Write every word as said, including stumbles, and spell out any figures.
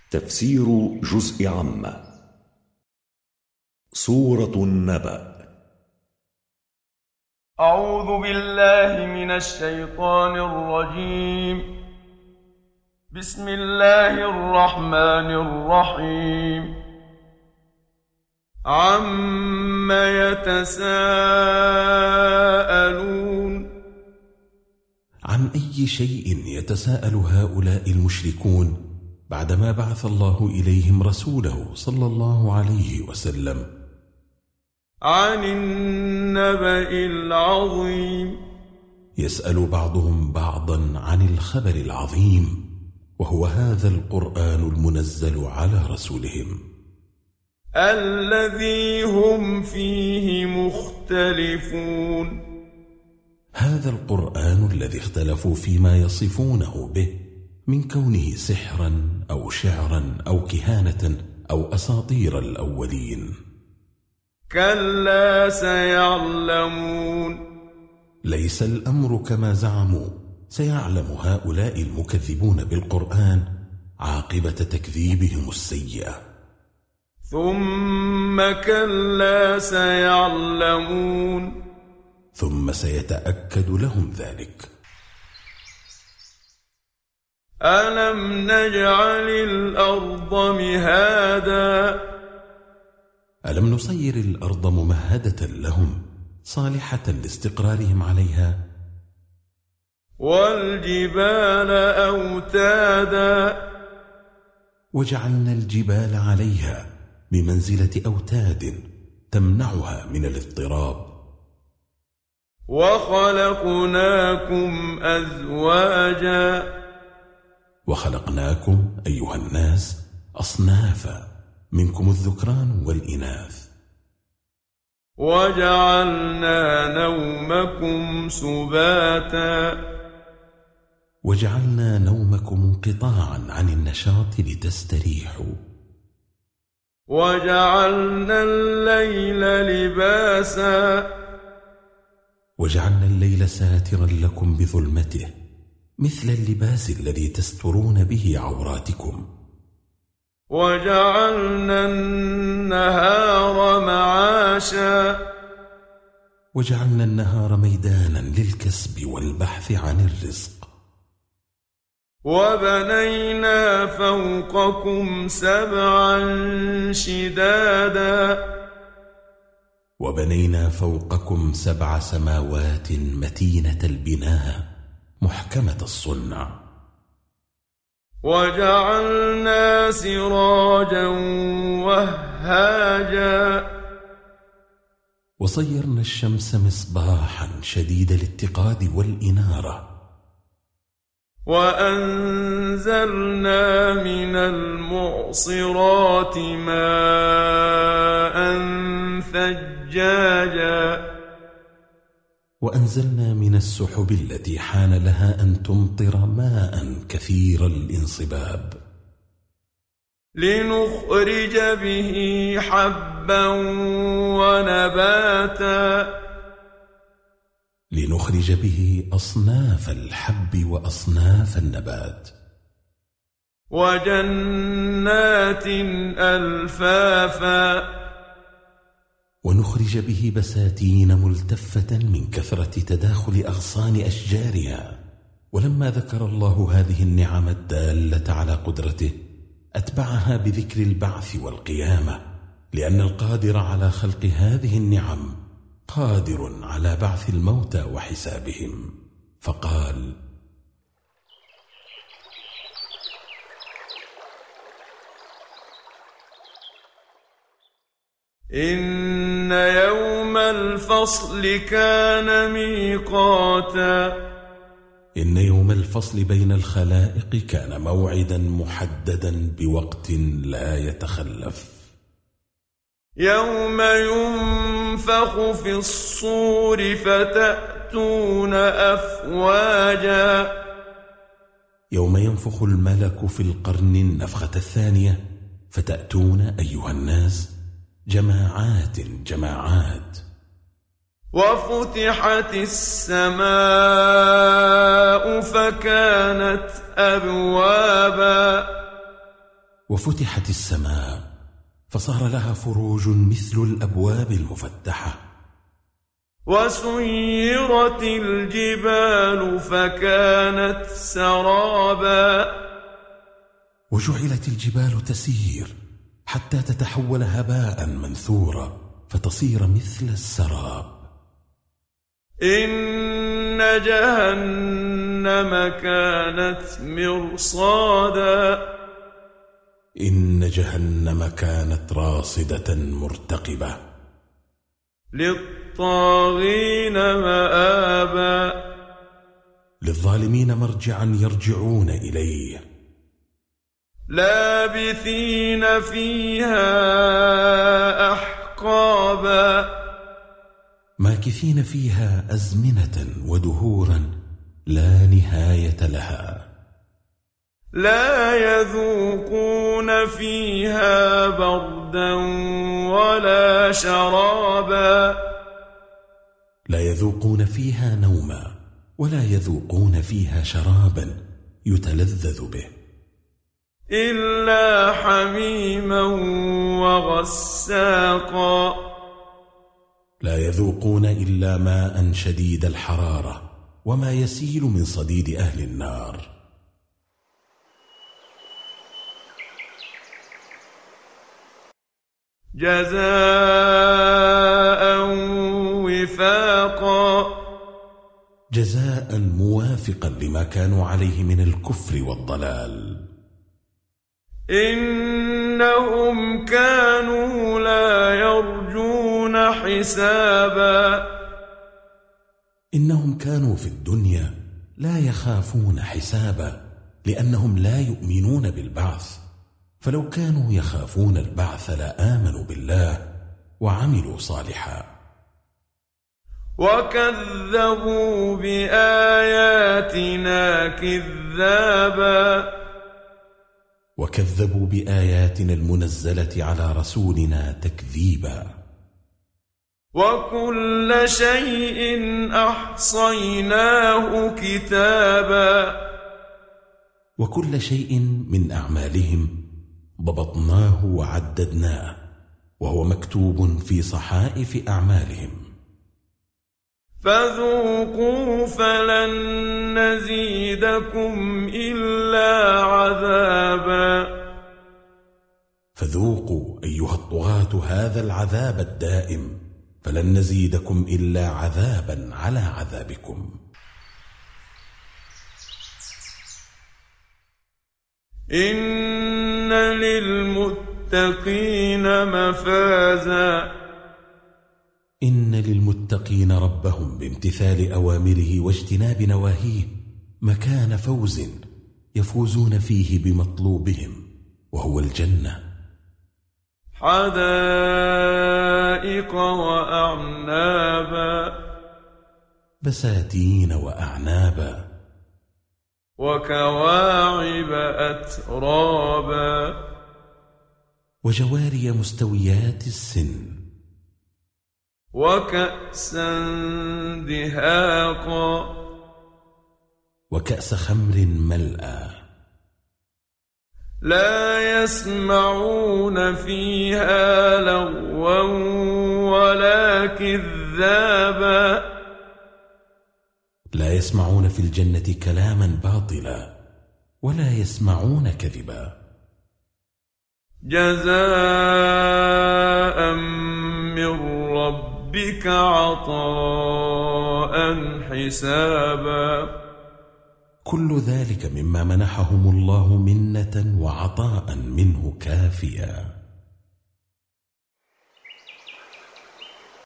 تفسير جزء عامة. سورة النبأ. أعوذ بالله من الشيطان الرجيم. بسم الله الرحمن الرحيم. عَمَّ يتساءلون. عن أي شيء يتساءل هؤلاء المشركون بعدما بعث الله إليهم رسوله صلى الله عليه وسلم؟ عن النبأ العظيم. يسأل بعضهم بعضا عن الخبر العظيم، وهو هذا القرآن المنزل على رسولهم الذي هم فيه مختلفون. هذا القرآن الذي اختلفوا فيما يصفونه به من كونه سحرا أو شعرا أو كهانة أو أساطير الأولين. كلا سيعلمون. ليس الأمر كما زعموا، سيعلم هؤلاء المكذبون بالقرآن عاقبة تكذيبهم السيئة. ثم كلا سيعلمون. ثم سيتأكد لهم ذلك. ألم نجعل الأرض مهادا. ألم نصير الأرض ممهدة لهم صالحة لاستقرارهم عليها؟ والجبال أوتادا. وجعلنا الجبال عليها بمنزلة أوتاد تمنعها من الاضطراب. وخلقناكم أزواجا. وخلقناكم أيها الناس أصنافا، منكم الذكران والإناث. وجعلنا نومكم سباتا. وجعلنا نومكم انقطاعا عن النشاط لتستريحوا. وجعلنا الليل لباسا. وجعلنا الليل ساترا لكم بظلمته، مثل اللباس الذي تسترون به عوراتكم. وجعلنا النهار معاشا. وجعلنا النهار ميدانا للكسب والبحث عن الرزق. وبنينا فوقكم سبعا شدادا. وبنينا فوقكم سبع سماوات متينة البناء محكمة الصنع. وجعلنا سراجا وهاجا. وصيرنا الشمس مصباحا شديد الاتقاد والإنارة. وأنزلنا من المعصرات ماء ثجاجا. وأنزلنا من السحب التي حان لها أن تمطر ماء كثير الانصباب. لنخرج به حبا ونباتا. لنخرج به أصناف الحب وأصناف النبات. وجنات ألفافا. ونخرج به بساتين ملتفة من كثرة تداخل أغصان أشجارها. ولما ذكر الله هذه النعم الدالة على قدرته أتبعها بذكر البعث والقيامة، لأن القادر على خلق هذه النعم قادر على بعث الموتى وحسابهم، فقال: إن يوم الفصل كان ميقاتا. إن يوم الفصل بين الخلائق كان موعدا محددا بوقت لا يتخلف. يوم ينفخ في الصور فتأتون أفواجا. يوم ينفخ الملك في القرن النفخة الثانية فتأتون أيها الناس جماعات جماعات. وفتحت السماء فكانت أبوابا. وفتحت السماء فصار لها فروج مثل الأبواب المفتحة. وسيرت الجبال فكانت سرابا. وجعلت الجبال تسير حتى تتحول هباء منثورا فتصير مثل السراب. إن جهنم كانت مرصادا. إن جهنم كانت راصدة مرتقبة. للطاغين مآبا. للظالمين مرجعا يرجعون إليه. لابثين فيها أحقابا. ماكثين فيها أزمنة ودهورا لا نهاية لها. لا يذوقون فيها بردا ولا شرابا. لا يذوقون فيها نوما ولا يذوقون فيها شرابا يتلذذ به إلا حميما وغساقا. لا يذوقون إلا ماء شديد الحرارة وما يسيل من صديد أهل النار. جزاء وفاقا. جزاء موافقا لما كانوا عليه من الكفر والضلال. إنهم كانوا لا يرجون حسابا. إنهم كانوا في الدنيا لا يخافون حسابا لأنهم لا يؤمنون بالبعث، فلو كانوا يخافون البعث لآمنوا بالله وعملوا صالحا. وكذبوا بآياتنا كذابا. وكذبوا بآياتنا المنزلة على رسولنا تكذيبا. وكل شيء أحصيناه كتابا. وكل شيء من أعمالهم ضبطناه وعددناه وهو مكتوب في صحائف أعمالهم. فذوقوا فلن نزيدكم إلا عذابا. فذوقوا أيها الطغاة هذا العذاب الدائم فلن نزيدكم إلا عذابا على عذابكم. إن للمتقين مفازا. إن للمتقين ربهم بامتثال أوامره واجتناب نواهيه مكان فوز يفوزون فيه بمطلوبهم وهو الجنة. حدائق وأعنابا. بساتين وأعنابا. وكواعب أترابا. وجواري مستويات السن. وكأسا دهاقا. وكأس خمر ملأى. لا يسمعون فيها لغوا ولا كذابا. لا يسمعون في الجنة كلاما باطلا ولا يسمعون كذبا. جزاء من ربك عطاء حسابا. كل ذلك مما منحهم الله منة وعطاء منه كافيا.